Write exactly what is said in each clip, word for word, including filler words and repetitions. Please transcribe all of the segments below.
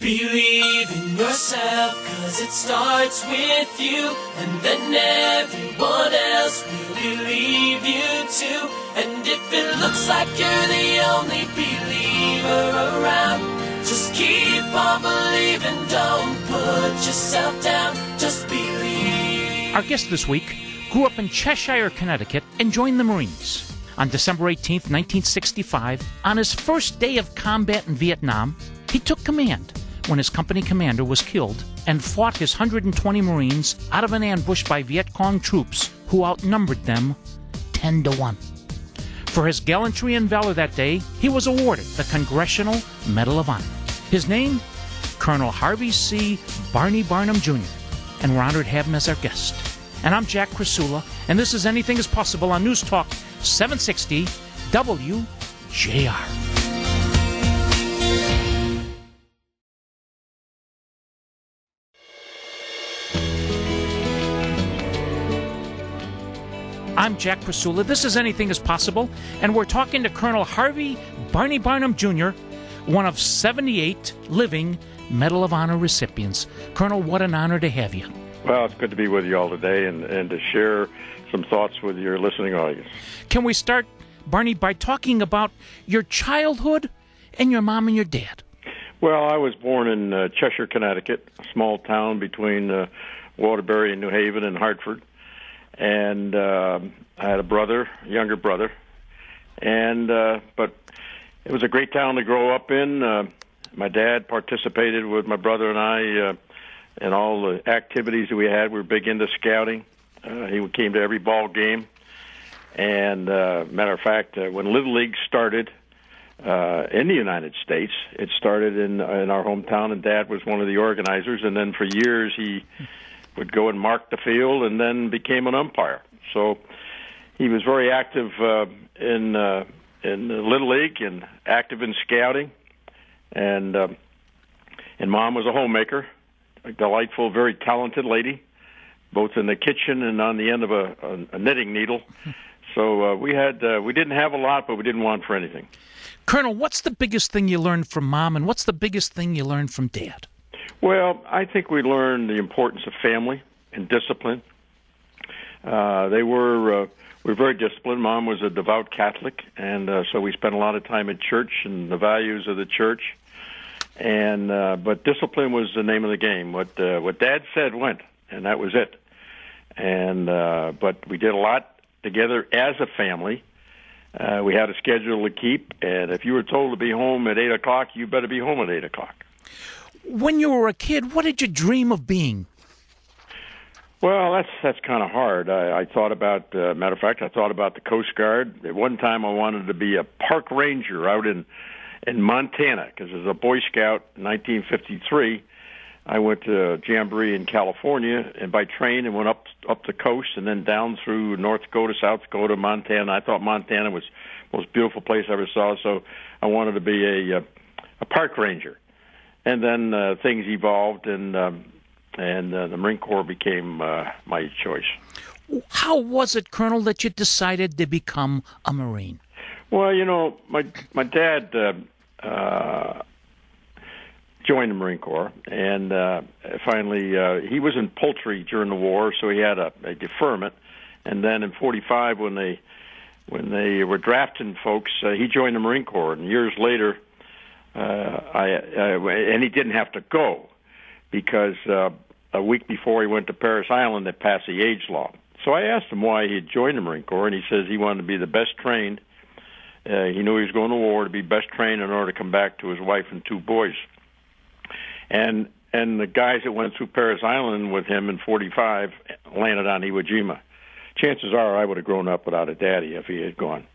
Believe in yourself, cause it starts with you, and then everyone else will believe you too. And if it looks like you're the only believer around, just keep on believing, don't put yourself down, just believe. Our guest this week grew up in Cheshire, Connecticut, and joined the Marines. On December eighteenth, nineteen sixty-five, on his first day of combat in Vietnam, he took command when his company commander was killed and fought his one hundred twenty Marines out of an ambush by Viet Cong troops who outnumbered them ten to one. For his gallantry and valor that day, he was awarded the Congressional Medal of Honor. His name? Colonel Harvey C. Barney Barnum Junior, and we're honored to have him as our guest. And I'm Jack Krasula, and this is Anything is Possible on News Talk seven sixty W J R. I'm Jack Krasula. This is Anything is Possible, and we're talking to Colonel Harvey Barney Barnum Junior, one of seventy-eight living Medal of Honor recipients. Colonel, what an honor to have you. Well, it's good to be with you all today and, and to share some thoughts with your listening audience. Can we start, Barney, by talking about your childhood and your mom and your dad? Well, I was born in uh, Cheshire, Connecticut, a small town between uh, Waterbury and New Haven and Hartford. And uh, I had a brother, a younger brother, and uh, but it was a great town to grow up in. Uh, my dad participated with my brother and I uh, in all the activities that we had. We were big into scouting. Uh, he came to every ball game, and uh, matter of fact, uh, when Little League started uh, in the United States, it started in in our hometown, and Dad was one of the organizers. And then for years he would go and mark the field, and then became an umpire. So he was very active uh, in uh, in the Little League and active in scouting. And uh, and Mom was a homemaker, a delightful, very talented lady, both in the kitchen and on the end of a, a, a knitting needle. So uh, we had uh, we didn't have a lot, but we didn't want for anything. Colonel, what's the biggest thing you learned from Mom, and what's the biggest thing you learned from Dad? Well, I think we learned the importance of family and discipline. Uh, they were uh, we were very disciplined. Mom was a devout Catholic, and uh, so we spent a lot of time at church and the values of the church. And uh, but discipline was the name of the game. What uh, what Dad said went, and that was it. And uh, but we did a lot together as a family. Uh, we had a schedule to keep, and if you were told to be home at eight o'clock, you better be home at eight o'clock. When you were a kid, what did you dream of being? Well, that's that's kind of hard. I, I thought about, uh, matter of fact, I thought about the Coast Guard. At one time, I wanted to be a park ranger out in in Montana, because as a Boy Scout in nineteen fifty-three, I went to Jamboree in California, and by train, and went up up the coast, and then down through North Dakota, South Dakota, Montana. I thought Montana was the most beautiful place I ever saw, so I wanted to be a a, a park ranger. And then uh, things evolved, and um, and uh, the Marine Corps became uh, my choice. How was it, Colonel, that you decided to become a Marine? Well, you know, my my dad uh, uh, joined the Marine Corps, and uh, finally uh, he was in poultry during the war, so he had a, a deferment. And then in forty-five, when they when they were drafting folks, uh, he joined the Marine Corps, and years later. Uh, I, uh, and he didn't have to go because uh, a week before he went to Parris Island, they passed the age law. So I asked him why he had joined the Marine Corps, and he says he wanted to be the best trained. Uh, he knew he was going to war to be best trained in order to come back to his wife and two boys. And and the guys that went through Parris Island with him in forty-five landed on Iwo Jima. Chances are I would have grown up without a daddy if he had gone.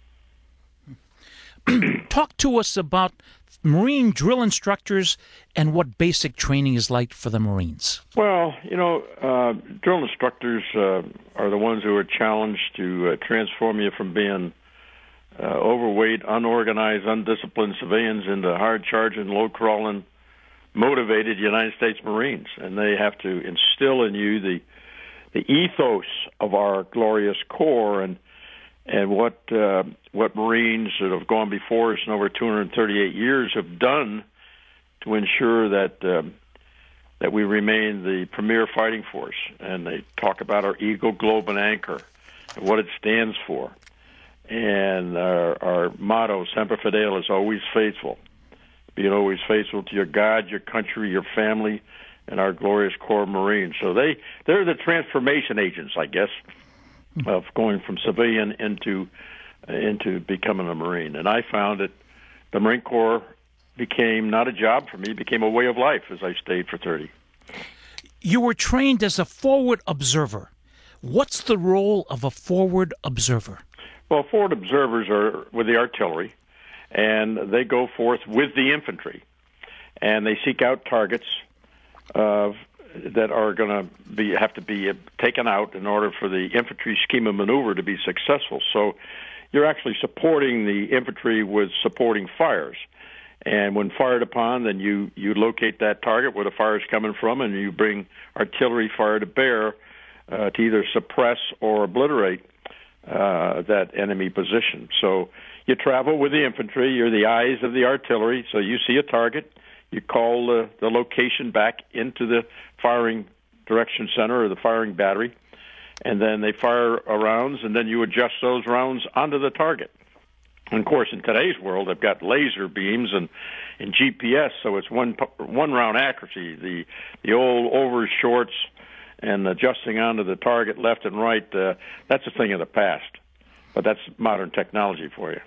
Talk to us about Marine drill instructors and what basic training is like for the Marines. Well, you know, uh, drill instructors uh, are the ones who are challenged to uh, transform you from being uh, overweight, unorganized, undisciplined civilians into hard-charging, low-crawling, motivated United States Marines. And they have to instill in you the the ethos of our glorious Corps and and what uh, what Marines that have gone before us in over two hundred thirty-eight years have done to ensure that um, that we remain the premier fighting force. And they talk about our Eagle, Globe, and Anchor, and what it stands for. And our, our motto, Semper Fidel, is always faithful. Being always faithful to your God, your country, your family, and our glorious Corps of Marines. So they, they're the transformation agents, I guess, of going from civilian into into becoming a Marine. And I found that the Marine Corps became not a job for me, it became a way of life as I stayed for thirty. You were trained as a forward observer. What's the role of a forward observer? Well, forward observers are with the artillery, and they go forth with the infantry, and they seek out targets uh, that are going to be have to be taken out in order for the infantry scheme of maneuver to be successful. So you're actually supporting the infantry with supporting fires. And when fired upon, then you, you locate that target where the fire is coming from, and you bring artillery fire to bear uh, to either suppress or obliterate uh, that enemy position. So you travel with the infantry. You're the eyes of the artillery. So you see a target. You call the, the location back into the firing direction center or the firing battery, and then they fire rounds, and then you adjust those rounds onto the target. And of course, in today's world, they've got laser beams and, and G P S, so it's one one round accuracy. The the old over shorts and adjusting onto the target left and right, uh, that's a thing of the past. But that's modern technology for you.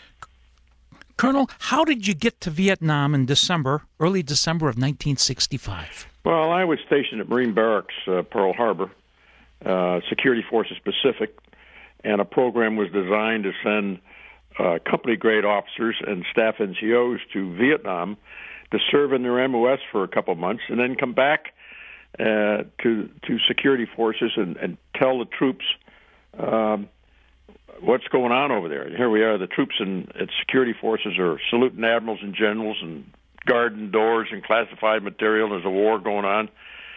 Colonel, how did you get to Vietnam in December, early December of nineteen sixty-five? Well, I was stationed at Marine Barracks, uh, Pearl Harbor, uh, Security Forces Pacific, and a program was designed to send Uh, company-grade officers and staff N C Os to Vietnam to serve in their M O S for a couple of months, and then come back uh, to to security forces and, and tell the troops um, what's going on over there. And here we are, the troops and, and security forces are saluting admirals and generals and guarding doors and classified material. There's a war going on,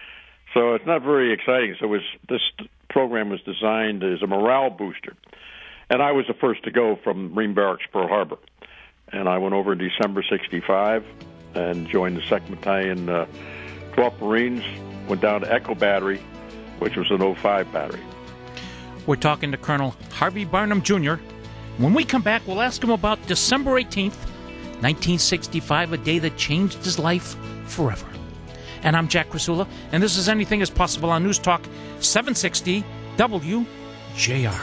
so it's not very exciting. So it was, this program was designed as a morale booster. And I was the first to go from Marine Barracks, Pearl Harbor. And I went over in December sixty-five and joined the second Battalion, uh, twelfth Marines, went down to Echo Battery, which was an oh five battery. We're talking to Colonel Harvey Barnum, Junior When we come back, we'll ask him about December eighteenth, nineteen sixty-five, a day that changed his life forever. And I'm Jack Krasula, and this is Anything is Possible on News Talk seven sixty W J R.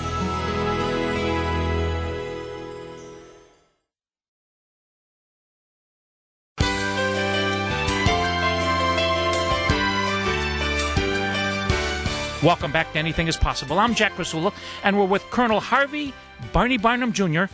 Welcome back to Anything is Possible. I'm Jack Krasula, and we're with Colonel Harvey Barney Barnum, Junior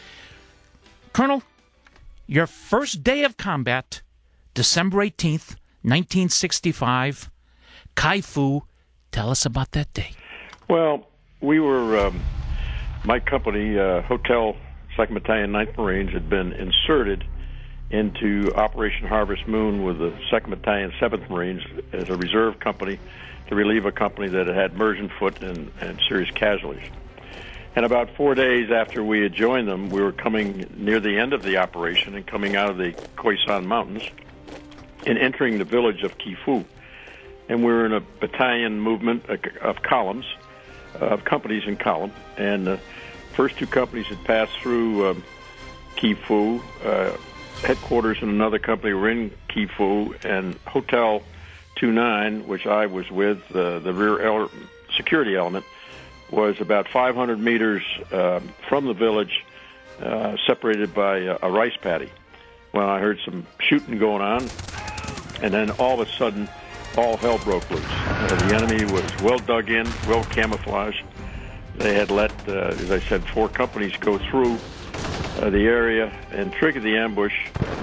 Colonel, your first day of combat, December eighteenth, nineteen sixty-five, Kai Fu. Tell us about that day. Well, we were, um, my company, uh, Hotel second Battalion, ninth Marines, had been inserted into Operation Harvest Moon with the second Battalion, seventh Marines as a reserve company to relieve a company that had immersion foot and, and serious casualties. And about four days after we had joined them, we were coming near the end of the operation and coming out of the Khoi San Mountains and entering the village of Ky Fu. And we were in a battalion movement of columns, of companies in column. And the first two companies had passed through um, Ky Fu. Uh, headquarters in another company were in Ky Fu, and Hotel two nine, which I was with, uh, the rear ele- security element, was about five hundred meters uh, from the village, uh, separated by a, a rice paddy. Well, I heard some shooting going on, and then all of a sudden, all hell broke loose. Uh, the enemy was well dug in, well camouflaged. They had let, uh, as I said, four companies go through uh, the area and triggered the ambush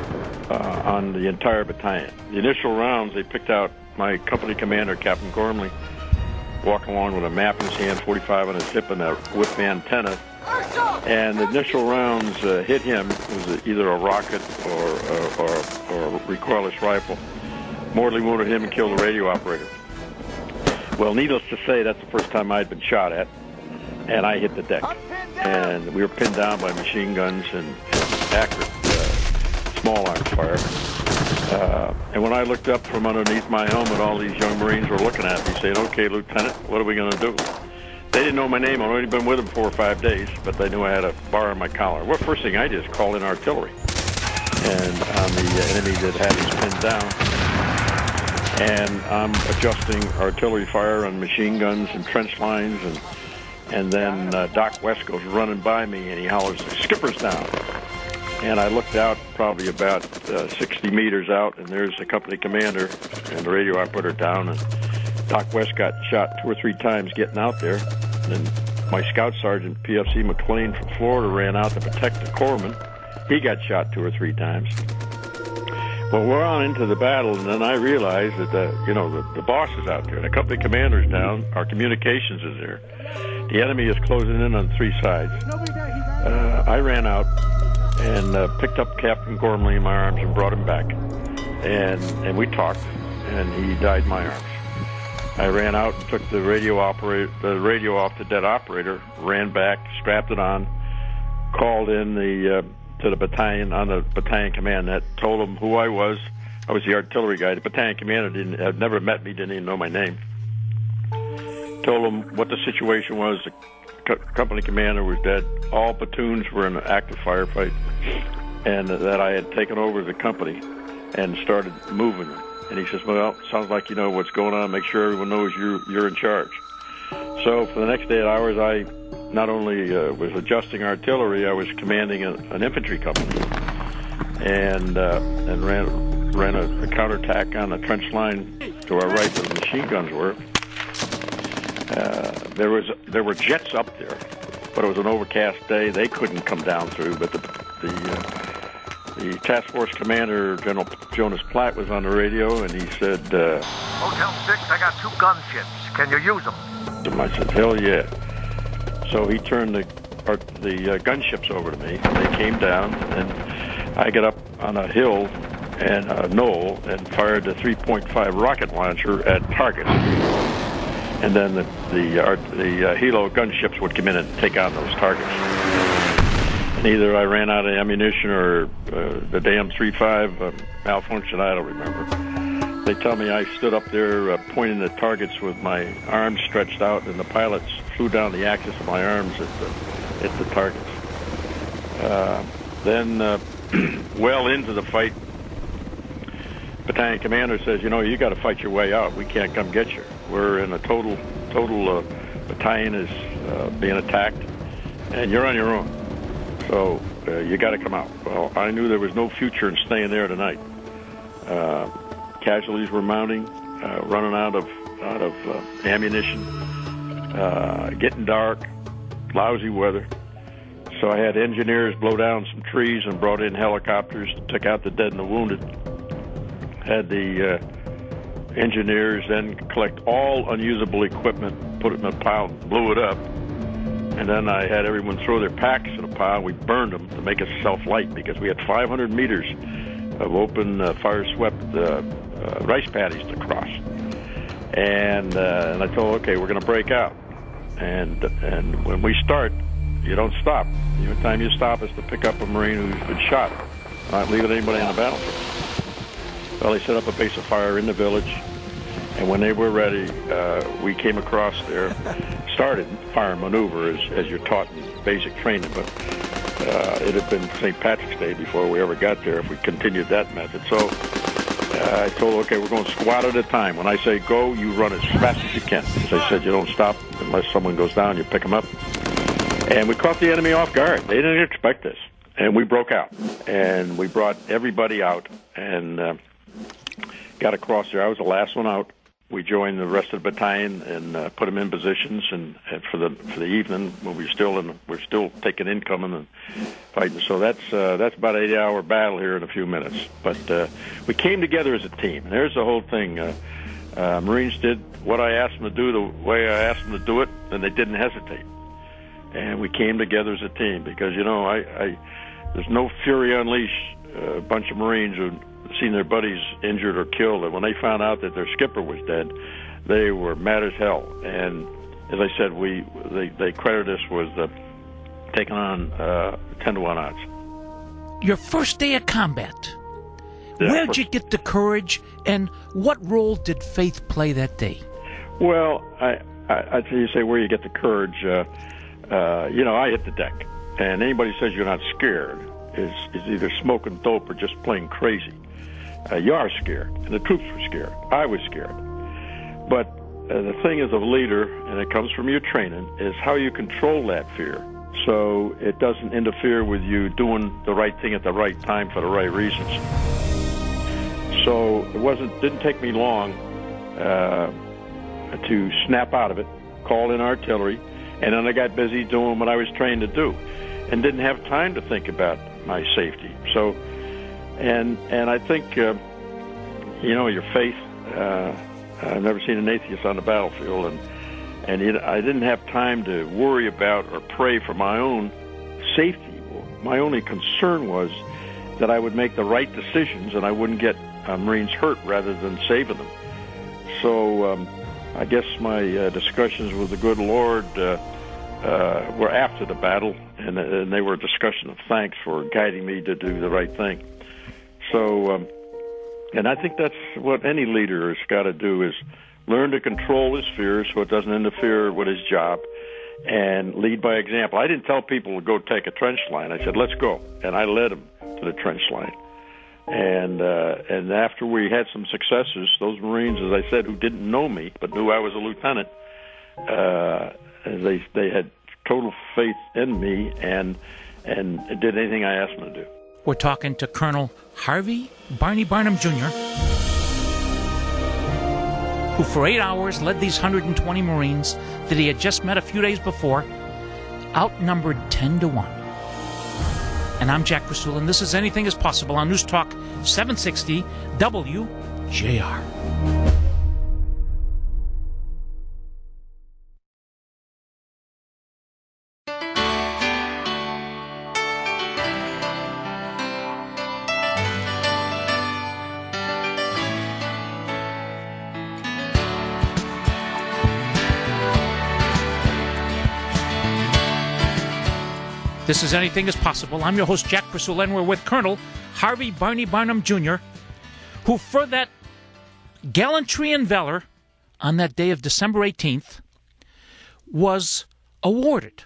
uh, on the entire battalion. The initial rounds, they picked out my company commander, Captain Gormley, walking along with a map in his hand, forty-five on his hip, and a whip antenna. And the initial rounds uh, hit him. It was either a rocket or, uh, or, or a recoilless rifle. Mortally wounded him and killed the radio operator. Well, needless to say, that's the first time I'd been shot at, and I hit the deck. And we were pinned down by machine guns and, and accurate uh, small arms fire. Uh, and when I looked up from underneath my helmet, all these young Marines were looking at me saying, okay, Lieutenant, what are we going to do? They didn't know my name. I'd already been with them four or five days, but they knew I had a bar on my collar. Well, first thing I did is call in artillery and on the enemy that had us pinned down. And I'm adjusting artillery fire on machine guns and trench lines. And, and then uh, Doc West goes running by me, and he hollers, "Skipper's down." And I looked out probably about uh, sixty meters out, and there's the company commander and the radio operator down. And Doc West got shot two or three times getting out there. And my scout sergeant, P F C McLean from Florida, ran out to protect the corpsman. He got shot two or three times. Well, we're on into the battle, and then I realized that, the, you know, the, the boss is out there. The company commander's down. Our communications is there. The enemy is closing in on three sides. Uh, I ran out and uh, picked up Captain Gormley in my arms and brought him back. And and we talked, and he died in my arms. I ran out and took the radio operator, the radio off the dead operator, ran back, strapped it on, called in the uh, to the battalion on the battalion command net, told them who I was. I was the artillery guy. The battalion commander didn't had never met me, didn't even know my name. Told them what the situation was. The co- company commander was dead. All platoons were in an active firefight, and that I had taken over the company and started moving them. And he says, "Well, sounds like you know what's going on. Make sure everyone knows you're, you're in charge." So for the next eight hours, I not only uh, was adjusting artillery, I was commanding a, an infantry company, and uh, and ran ran a, a counterattack on the trench line to our right where the machine guns were. Uh, there was there were jets up there, but it was an overcast day. They couldn't come down through, but the the uh, The task force commander, General Jonas Platt, was on the radio, and he said, uh, Hotel six, I got two gunships. Can you use them? And I said, hell yeah. So he turned the or, the uh, gunships over to me. They came down, and I got up on a hill and a knoll and fired the three point five rocket launcher at targets. And then the the, uh, the uh, Hilo gunships would come in and take on those targets. And either I ran out of ammunition or uh, the damn three five uh, malfunctioned, I don't remember. They tell me I stood up there uh, pointing at targets with my arms stretched out, and the pilots flew down the axis of my arms at the, at the targets. Uh, then, uh, well into the fight, battalion commander says, you know, you got to fight your way out. We can't come get you. We're in a total, total uh, battalion is uh, being attacked, and you're on your own. So uh, you got to come out. Well, I knew there was no future in staying there tonight. Uh, casualties were mounting, uh, running out of out of uh, ammunition, uh, getting dark, lousy weather. So I had engineers blow down some trees and brought in helicopters, took out the dead and the wounded. Had the uh, engineers then collect all unusable equipment, put it in a pile, blew it up. And then I had everyone throw their packs in a pile. We burned them to make us self-light because we had five hundred meters of open, uh, fire-swept uh, uh, rice paddies to cross. And uh, and I told, okay, we're going to break out. And and when we start, you don't stop. The only time you stop is to pick up a Marine who's been shot, not leaving anybody on the battlefield. Well, they set up a base of fire in the village. And when they were ready, uh, we came across there, started fire and maneuver as, as you're taught in basic training, but uh, it had been Saint Patrick's Day before we ever got there if we continued that method. So uh, I told, okay, we're going squad at a time. When I say go, you run as fast as you can. As I said, you don't stop unless someone goes down, you pick them up. And we caught the enemy off guard. They didn't expect this. And we broke out. And we brought everybody out and uh, got across there. I was the last one out. We joined the rest of the battalion and uh, put them in positions, and, and for the for the evening, when we're still in, we're still taking incoming and fighting. So that's uh, that's about an eight-hour battle here in a few minutes. But uh, we came together as a team. There's the whole thing. Uh, uh, Marines did what I asked them to do the way I asked them to do it, and they didn't hesitate. And we came together as a team because you know I, I there's no fury unleashed. Uh, a bunch of Marines who seen their buddies injured or killed, and when they found out that their skipper was dead, they were mad as hell. And as I said, we they, they credited us with uh, taking on uh, ten to one odds. Your first day of combat. Yeah, Where'd for- you get the courage, and what role did faith play that day? Well, I, I, I you say where you get the courage. Uh, uh, you know, I hit the deck, and anybody says you're not scared is is either smoking dope or just plain crazy. Uh, you are scared, and the troops were scared. I was scared. But uh, the thing as a leader, and it comes from your training, is how you control that fear, so it doesn't interfere with you doing the right thing at the right time for the right reasons. So it wasn't didn't take me long uh, to snap out of it, call in artillery, and then I got busy doing what I was trained to do, and didn't have time to think about my safety. So, and and I think uh, you know your faith. Uh, I've never seen an atheist on the battlefield, and and it, I didn't have time to worry about or pray for my own safety. My only concern was that I would make the right decisions and I wouldn't get uh, Marines hurt rather than saving them. So um, I guess my uh, discussions with the good Lord uh, uh, were after the battle, and, and they were a discussion of thanks for guiding me to do the right thing. So, um, and I think that's what any leader has got to do, is learn to control his fears so it doesn't interfere with his job, and lead by example. I didn't tell people to go take a trench line. I said, let's go. And I led them to the trench line. And uh, and after we had some successes, those Marines, as I said, who didn't know me but knew I was a lieutenant, uh, they they had total faith in me and and did anything I asked them to do. We're talking to Colonel Harvey Barney Barnum Junior, who for eight hours led these one hundred twenty Marines that he had just met a few days before, outnumbered ten to one. And I'm Jack Rasul, and this is Anything is Possible on News Talk seven sixty W J R. This is Anything is Possible. I'm your host, Jack Rasul, and we're with Colonel Harvey Barney Barnum Junior, who, for that gallantry and valor on that day of December eighteenth, was awarded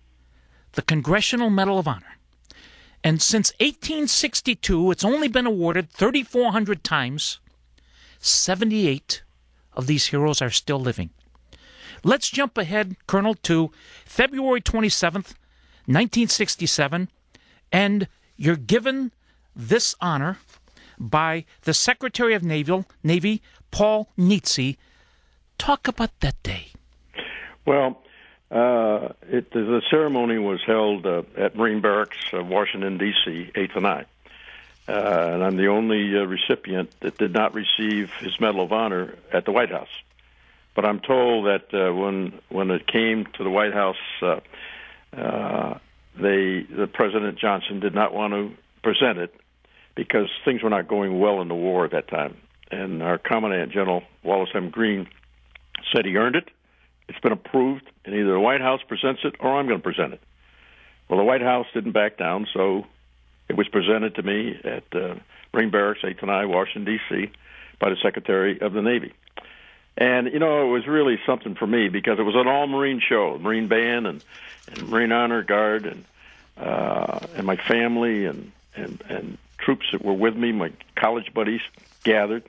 the Congressional Medal of Honor. And since eighteen sixty-two, it's only been awarded thirty-four hundred times. seventy-eight of these heroes are still living. Let's jump ahead, Colonel, to February twenty-seventh, nineteen sixty-seven, and you're given this honor by the Secretary of Navy, Navy Paul Nitze. Talk about that day. Well, uh, it, the ceremony was held uh, at Marine Barracks, uh, Washington, D C, eighth and I. Uh, and I'm the only uh, recipient that did not receive his Medal of Honor at the White House. But I'm told that uh, when when it came to the White House, uh, Uh, they, the President Johnson did not want to present it because things were not going well in the war at that time. And our Commandant General Wallace M. Green said he earned it. It's been approved, and either the White House presents it or I'm going to present it. Well, the White House didn't back down, so it was presented to me at uh, Marine Barracks, eighth and I, Washington, D C, by the Secretary of the Navy. And, you know, it was really something for me because it was an all-Marine show, Marine Band and, and Marine Honor Guard and uh, and my family and, and, and troops that were with me, my college buddies gathered.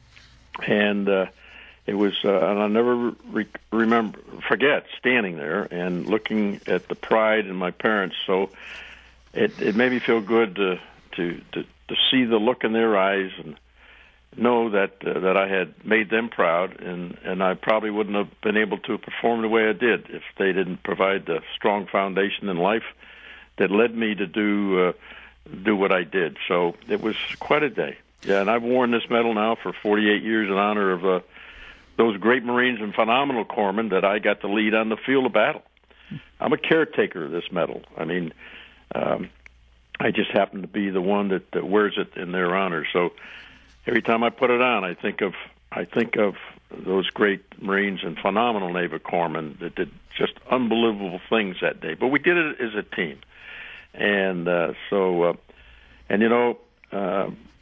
And uh, it was, uh, and I'll never re- remember, forget standing there and looking at the pride in my parents. So it, it made me feel good to, to, to, to see the look in their eyes and know that uh, that I had made them proud, and, and I probably wouldn't have been able to perform the way I did if they didn't provide the strong foundation in life that led me to do uh, do what I did. So it was quite a day. Yeah, and I've worn this medal now for forty-eight years in honor of uh, those great Marines and phenomenal corpsmen that I got to lead on the field of battle. I'm a caretaker of this medal. I mean, um, I just happen to be the one that, that wears it in their honor. So every time I put it on, I think of I think of those great Marines and phenomenal Navy corpsmen that did just unbelievable things that day. But we did it as a team, and uh, so uh, and you know, uh,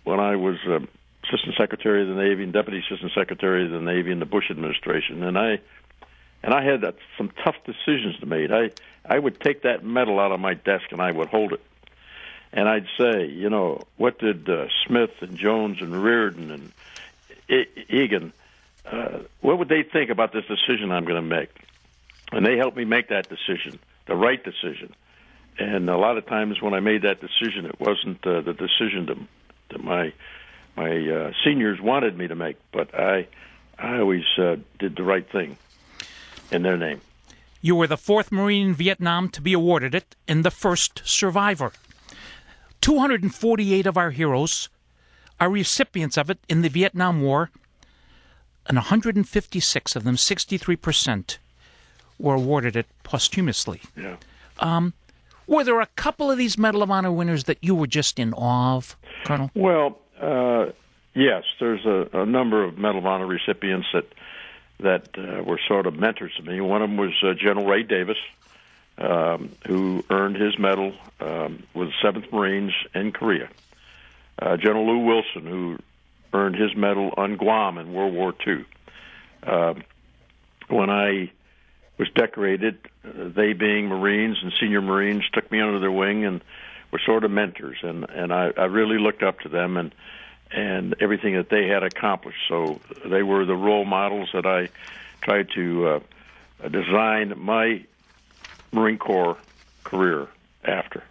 when I was uh, Assistant Secretary of the Navy and Deputy Assistant Secretary of the Navy in the Bush administration, and I and I had uh, some tough decisions to make. I I would take that medal out of my desk and I would hold it, and I'd say, you know, what did uh, Smith and Jones and Reardon and e- Egan, uh, what would they think about this decision I'm going to make? And they helped me make that decision, the right decision. And a lot of times when I made that decision, it wasn't uh, the decision that, that my my uh, seniors wanted me to make, but I I always uh, did the right thing in their name. You were the fourth Marine in Vietnam to be awarded it and the first survivor. two hundred forty-eight of our heroes are recipients of it in the Vietnam War, and one hundred fifty-six of them, sixty-three percent, were awarded it posthumously. Yeah. Um, were there a couple of these Medal of Honor winners that you were just in awe of, Colonel? Well, uh, yes, there's a, a number of Medal of Honor recipients that that uh, were sort of mentors to me. One of them was uh, General Ray Davis, um, who earned his medal um, with the seventh Marines in Korea. Uh, General Lew Wilson, who earned his medal on Guam in World War Two. Uh, when I was decorated, uh, they being Marines and senior Marines took me under their wing and were sort of mentors, and, and I, I really looked up to them and and everything that they had accomplished. So they were the role models that I tried to uh, design my Marine Corps career after.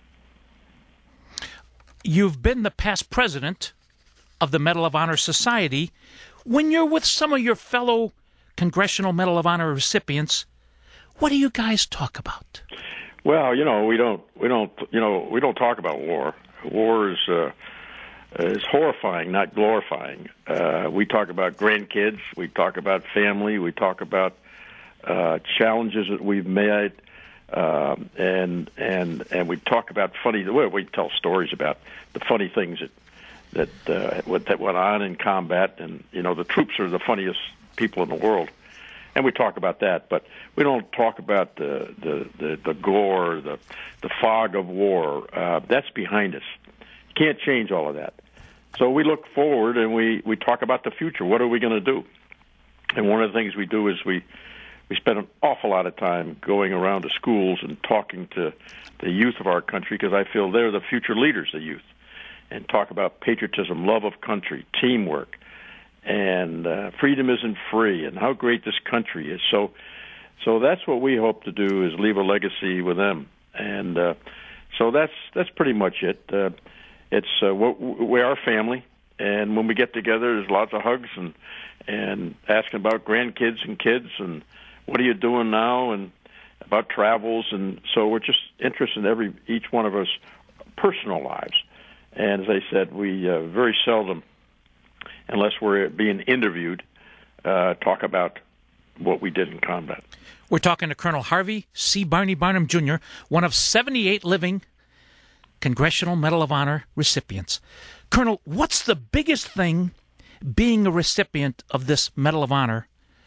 You've been the past president of the Medal of Honor Society. When you're with some of your fellow Congressional Medal of Honor recipients, what do you guys talk about? Well, you know, we don't, we don't, you know, we don't talk about war. War is uh, is horrifying, not glorifying. Uh, we talk about grandkids. We talk about family. We talk about uh, challenges that we've made, uh, and and and we talk about funny. Well, we tell stories about the funny things that that uh, that went on in combat, and you know, the troops are the funniest people in the world. And we talk about that, but we don't talk about the the, the, the gore, the the fog of war. Uh, that's behind us. You can't change all of that. So we look forward and we, we talk about the future. What are we going to do? And one of the things we do is we, we spend an awful lot of time going around to schools and talking to the youth of our country, because I feel they're the future leaders, the youth, and talk about patriotism, love of country, teamwork, and uh, freedom isn't free, and how great this country is. So, so that's what we hope to do, is leave a legacy with them, and uh, so that's that's pretty much it. Uh, it's uh, we are family, and when we get together, there's lots of hugs and and asking about grandkids and kids, and what are you doing now, and about travels, and so we're just interested in every each one of us personal lives. And as I said, we uh, very seldom, unless we're being interviewed, uh, talk about what we did in combat. We're talking to Colonel Harvey C. Barney Barnum, Junior, one of seventy-eight living Congressional Medal of Honor recipients. Colonel, what's the biggest thing being a recipient of this Medal of Honor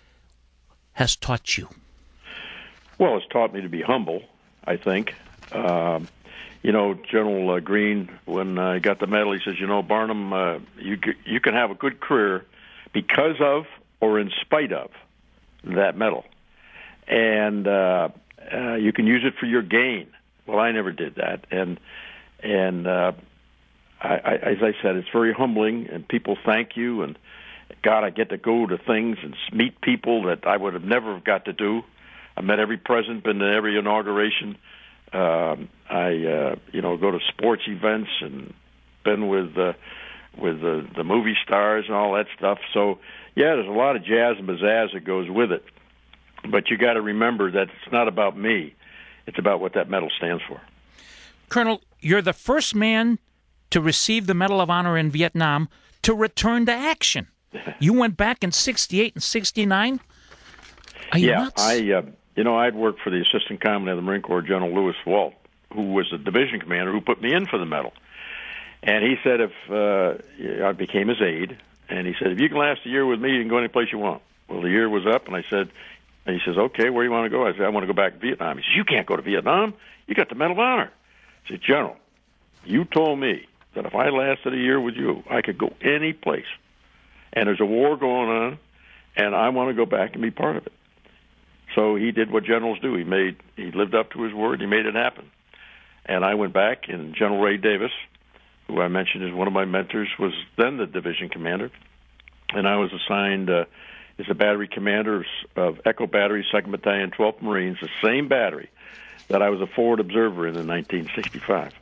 has taught you? Well, it's taught me to be humble, I think. Um, You know, General uh, Green, when I got the medal, he says, you know, Barnum, uh, you you can have a good career because of or in spite of that medal. And uh, uh, you can use it for your gain. Well, I never did that. And, and uh, I, I, as I said, it's very humbling, and people thank you. And, God, I get to go to things and meet people that I would have never got to do. I met every president, been to every inauguration. Um, I, uh, you know, go to sports events and been with uh, with the, the movie stars and all that stuff. So, yeah, there's a lot of jazz and pizzazz that goes with it. But you got to remember that it's not about me; it's about what that medal stands for. Colonel, you're the first man to receive the Medal of Honor in Vietnam to return to action. You went back in sixty-eight and sixty-nine. Are you yeah, nuts? I. Uh, You know, I'd worked for the Assistant Commandant of the Marine Corps, General Lewis Walt, who was the division commander who put me in for the medal. And he said if uh, I became his aide, and he said, if you can last a year with me, you can go any place you want. Well, the year was up, and I said, and he says, okay, where do you want to go? I said, I want to go back to Vietnam. He says, you can't go to Vietnam. You got the Medal of Honor. I said, General, you told me that if I lasted a year with you, I could go any place. And there's a war going on, and I want to go back and be part of it. So he did what generals do. He made he lived up to his word. He made it happen. And I went back, and General Ray Davis, who I mentioned is one of my mentors, was then the division commander. And I was assigned uh, as a battery commander of Echo Battery, second Battalion, twelfth Marines, the same battery that I was a forward observer in in nineteen sixty-five.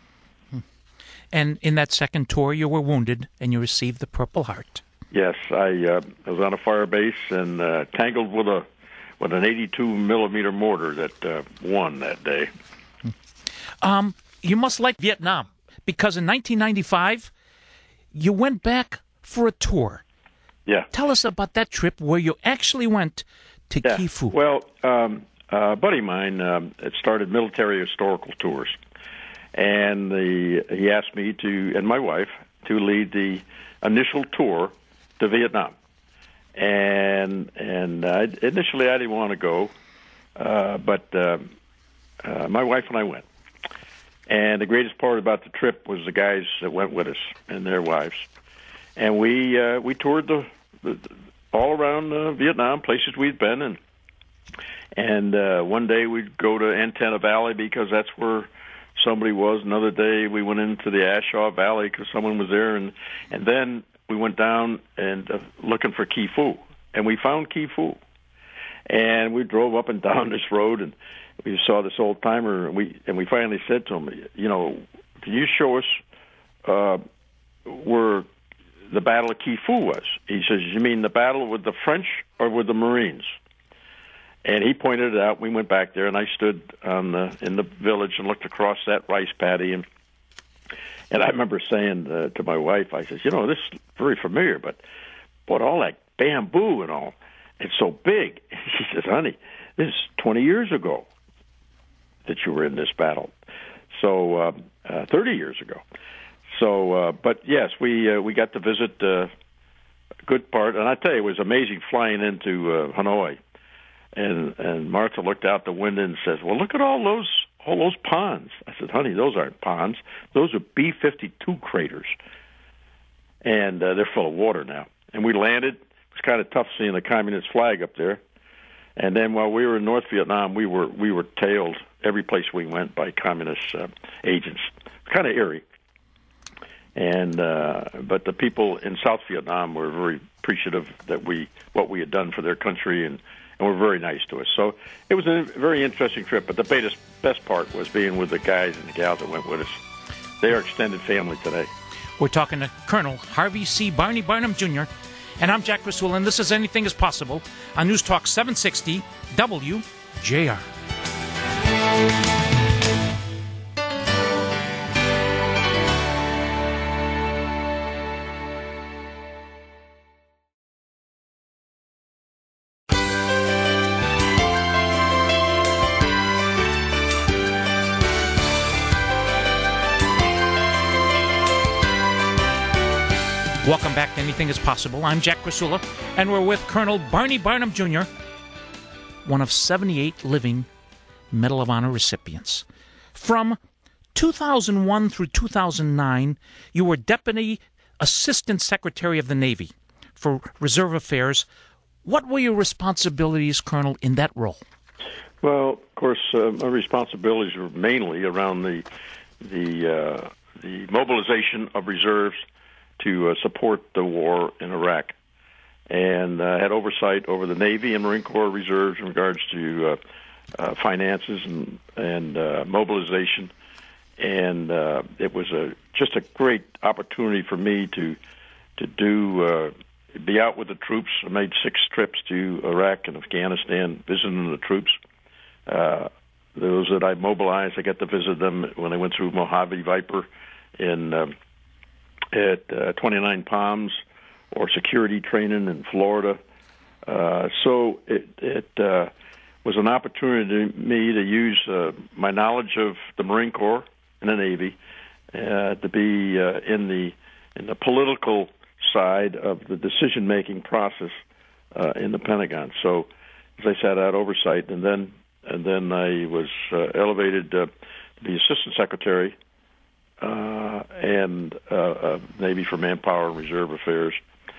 And in that second tour, you were wounded, and you received the Purple Heart. Yes, I, uh, I was on a fire base and uh, tangled with a with an eighty-two millimeter mortar that uh, won that day. Um, you must like Vietnam, because in nineteen ninety-five, you went back for a tour. Yeah. Tell us about that trip where you actually went to yeah. Ky Fu. Well, um, a buddy of mine um, had started military historical tours, and the he asked me to and my wife to lead the initial tour to Vietnam. And and uh, initially I didn't want to go, uh, but uh, uh, my wife and I went. And the greatest part about the trip was the guys that went with us and their wives. And we uh, we toured the, the all around uh, Vietnam, places we'd been, and and uh, one day we'd go to Antenna Valley because that's where somebody was. Another day we went into the Ashaw Valley because someone was there, and and then we went down and uh, looking for Ky Fu, and we found Ky Fu. And we drove up and down this road, and we saw this old timer, and we and we finally said to him, you know, can you show us uh, where the Battle of Ky Fu was? He says, you mean the battle with the French or with the Marines? And he pointed it out. We went back there, and I stood on the, in the village and looked across that rice paddy, and and I remember saying uh, to my wife, I says, you know, this is very familiar, but but all that bamboo and all, it's so big. She says, honey, this is twenty years ago that you were in this battle. So uh, uh, thirty years ago. So, uh, but yes, we uh, we got to visit uh, a good part, and I tell you, it was amazing flying into uh, Hanoi. And and Martha looked out the window and says, well, look at all those all those ponds. I said, honey, those aren't ponds. Those are B fifty-two craters. And uh, they're full of water now. And we landed. It was kind of tough seeing the communist flag up there. And then while we were in North Vietnam, we were we were tailed every place we went by communist uh, agents. Kind of eerie. And uh, but the people in South Vietnam were very appreciative that we what we had done for their country, and, and were very nice to us. So it was a very interesting trip. But the best best part was being with the guys and the gals that went with us. They are extended family today. We're talking to Colonel Harvey C. Barney Barnum Junior And I'm Jack Rasula, and this is Anything is Possible on News Talk seven sixty W J R. Welcome back to Anything is Possible. I'm Jack Rasula, and we're with Colonel Barney Barnum Junior, one of seventy-eight living Medal of Honor recipients. From two thousand one through two thousand nine, you were Deputy Assistant Secretary of the Navy for Reserve Affairs. What were your responsibilities, Colonel, in that role? Well, of course, uh, my responsibilities were mainly around the the uh, the mobilization of reserves to uh, support the war in Iraq, and uh, had oversight over the Navy and Marine Corps reserves in regards to uh, uh, finances and and uh, mobilization. And uh, it was a just a great opportunity for me to to do uh, be out with the troops. I made six trips to Iraq and Afghanistan, visiting the troops. Uh, those that I mobilized, I got to visit them when I went through Mojave Viper in. Um, at uh, twenty-nine Palms, or security training in Florida. Uh, so it, it uh, was an opportunity to me to use uh, my knowledge of the Marine Corps and the Navy uh, to be uh, in the in the political side of the decision-making process uh, in the Pentagon. So, as I said, I had oversight, and then and then I was uh, elevated uh, to be Assistant Secretary uh, and uh, uh, Navy for Manpower and Reserve Affairs,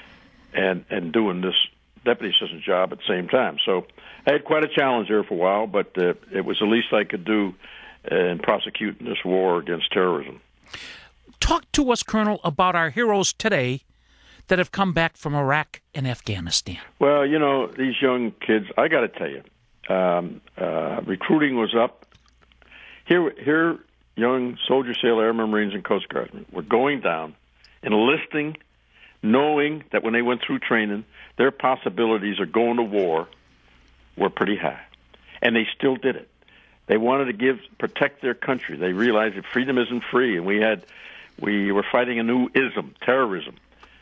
and and doing this deputy assistant job at the same time. So I had quite a challenge there for a while, but uh, it was the least I could do in prosecuting this war against terrorism. Talk to us, Colonel, about our heroes today that have come back from Iraq and Afghanistan. Well, you know, these young kids, I got to tell you, um, uh, recruiting was up. Here, here, young soldiers, sailor, airmen, Marines, and Coast Guardsmen were going down, enlisting, knowing that when they went through training, their possibilities of going to war were pretty high. And they still did it. They wanted to give, protect their country. They realized that freedom isn't free, and we had, we were fighting a new ism, terrorism,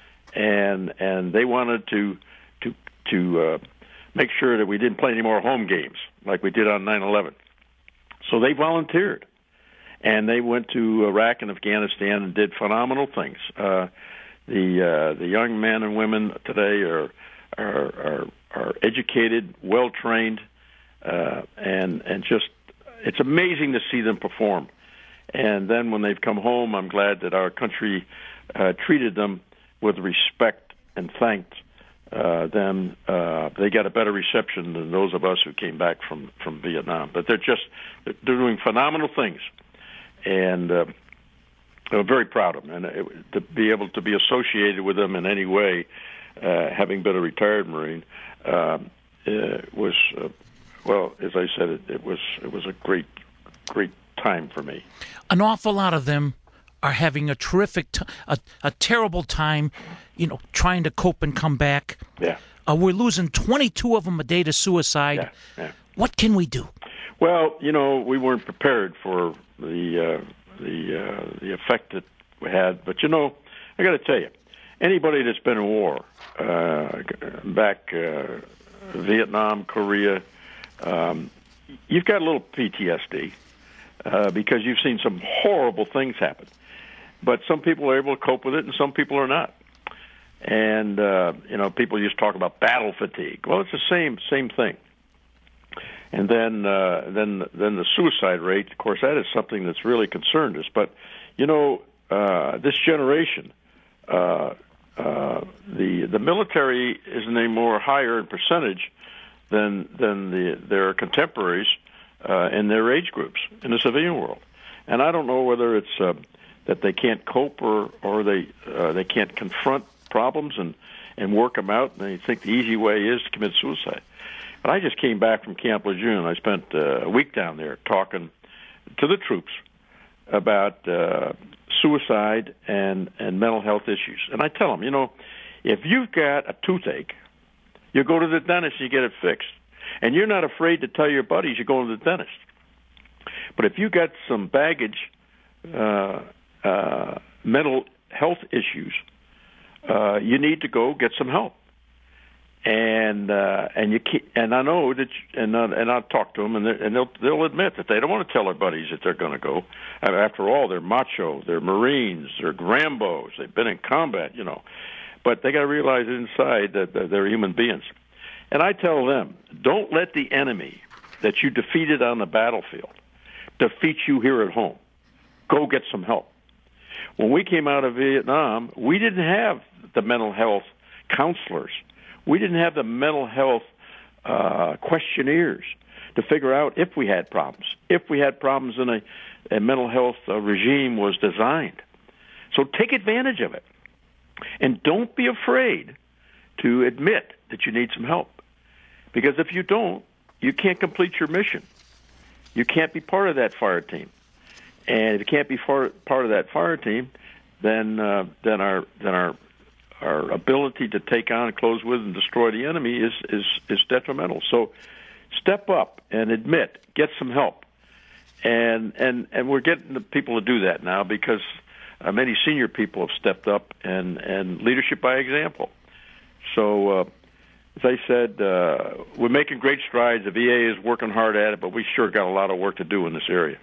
and and they wanted to to to uh, make sure that we didn't play any more home games like we did on nine eleven. So they volunteered, and they went to Iraq and Afghanistan and did phenomenal things. Uh, the uh, the young men and women today are are are, are educated, well trained, uh, and and just. It's amazing to see them perform. And then when they've come home, I'm glad that our country uh, treated them with respect and thanked uh, them. Uh, they got a better reception than those of us who came back from, from Vietnam. But they're just they're doing phenomenal things. And uh, I'm very proud of them. And it, to be able to be associated with them in any way, uh, having been a retired Marine, uh, uh, was... Uh, Well, as I said, it, it was it was a great, great time for me. An awful lot of them are having a terrific, t- a, a terrible time, you know, trying to cope and come back. Yeah. Uh, we're losing twenty-two of them a day to suicide. Yeah, yeah. What can we do? Well, you know, we weren't prepared for the uh, the uh, the effect that we had. But, you know, I got to tell you, anybody that's been in war, uh, back uh, Vietnam, Korea, Um, you've got a little P T S D uh, because you've seen some horrible things happen. But some people are able to cope with it, and some people are not. And uh, you know, people used to talk about battle fatigue. Well, it's the same same thing. And then uh, then then the suicide rate. Of course, that is something that's really concerned us. But you know, uh, this generation, uh, uh, the the military isn't any more higher in percentage than than the, their contemporaries uh, in their age groups in the civilian world, and I don't know whether it's uh, that they can't cope or or they uh, they can't confront problems and, and work them out, and they think the easy way is to commit suicide. But I just came back from Camp Lejeune. I spent uh, a week down there talking to the troops about uh, suicide and and mental health issues, and I tell them, you know, if you've got a toothache, you go to the dentist, you get it fixed. And you're not afraid to tell your buddies you're going to the dentist. But if you got some baggage, uh, uh, mental health issues, uh, you need to go get some help. And uh, and you can't, and I know that, you, and uh, and I'll talk to them, and, and they'll they'll admit that they don't want to tell their buddies that they're going to go. After all, they're macho, they're Marines, they're Rambos, they've been in combat, you know. But they got to realize inside that they're human beings. And I tell them, don't let the enemy that you defeated on the battlefield defeat you here at home. Go get some help. When we came out of Vietnam, we didn't have the mental health counselors. We didn't have the mental health uh, questionnaires to figure out if we had problems, if we had problems in a, a mental health uh, regime was designed. So take advantage of it. And don't be afraid to admit that you need some help. Because if you don't, you can't complete your mission. You can't be part of that fire team. And if you can't be far, part of that fire team, then uh, then our then our our ability to take on, close with, and destroy the enemy is, is, is detrimental. So step up and admit, get some help. And and, and we're getting the people to do that now because Uh, many senior people have stepped up and, and leadership by example. So, uh, as I said, uh, we're making great strides. The V A is working hard at it, but we sure got a lot of work to do in this area.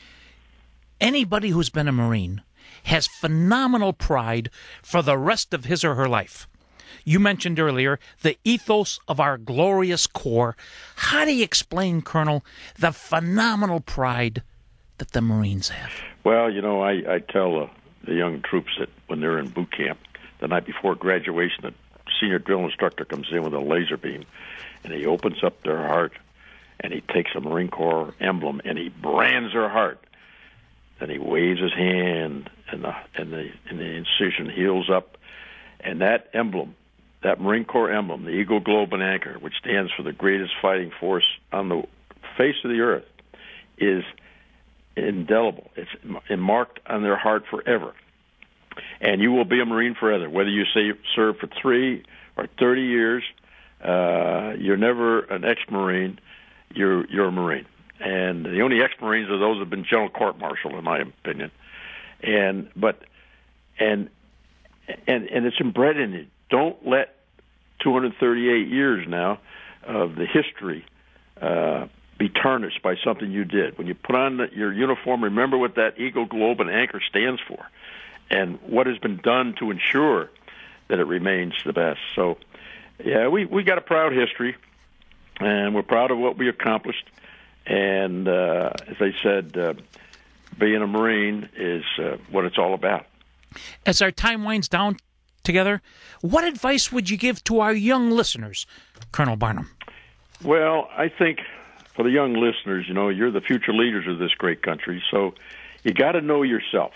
Anybody who's been a Marine has phenomenal pride for the rest of his or her life. You mentioned earlier the ethos of our glorious Corps. How do you explain, Colonel, the phenomenal pride that the Marines have? Well, you know, I, I tell uh, the young troops that when they're in boot camp, the night before graduation, the senior drill instructor comes in with a laser beam, and he opens up their heart, and he takes a Marine Corps emblem, and he brands their heart. Then he waves his hand, and the, and the, and the incision heals up, and that emblem, that Marine Corps emblem, the Eagle, Globe, and Anchor, which stands for the greatest fighting force on the face of the earth, is indelible. It's marked on their heart forever. And you will be a Marine forever, whether you say serve for three or thirty years. Uh, you're never an ex-Marine. You're you're a Marine. And the only ex-Marines are those who have been general court-martial, in my opinion. And but and and and it's inbred in you. Don't let two hundred thirty-eight years now of the history uh, be tarnished by something you did. When you put on the, your uniform, remember what that Eagle, Globe, and Anchor stands for, and what has been done to ensure that it remains the best. So, yeah, we we got a proud history, and we're proud of what we accomplished. And uh, as I said, uh, being a Marine is uh, what it's all about. As our time winds down together, what advice would you give to our young listeners, Colonel Barnum? Well, I think for the young listeners, you know, you're the future leaders of this great country, so you got to know yourself,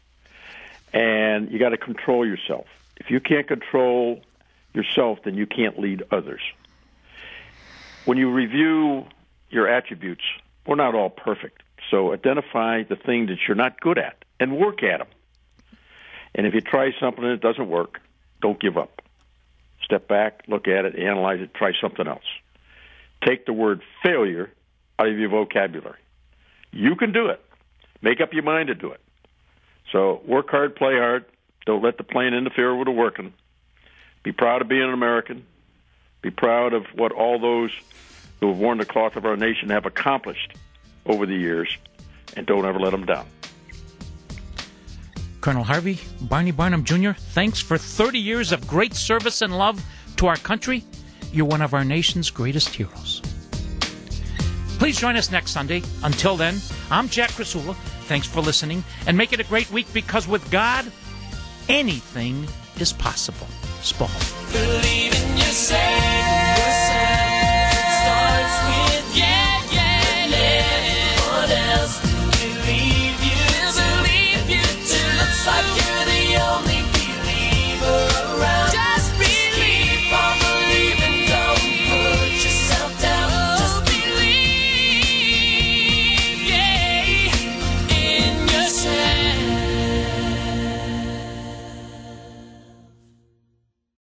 and you got to control yourself. If you can't control yourself, then you can't lead others. When you review your attributes, we're not all perfect, so identify the thing that you're not good at and work at them. And if you try something and it doesn't work, don't give up. Step back, look at it, analyze it, try something else. Take the word failure out of your vocabulary. You can do it. Make up your mind to do it. So work hard, play hard. Don't let the plane interfere with the working. Be proud of being an American. Be proud of what all those who have worn the cloth of our nation have accomplished over the years, and don't ever let them down. Colonel Harvey Barney Barnum, Junior, thanks for thirty years of great service and love to our country. You're one of our nation's greatest heroes. Please join us next Sunday. Until then, I'm Jack Krasula. Thanks for listening, and make it a great week, because with God, anything is possible. Spall.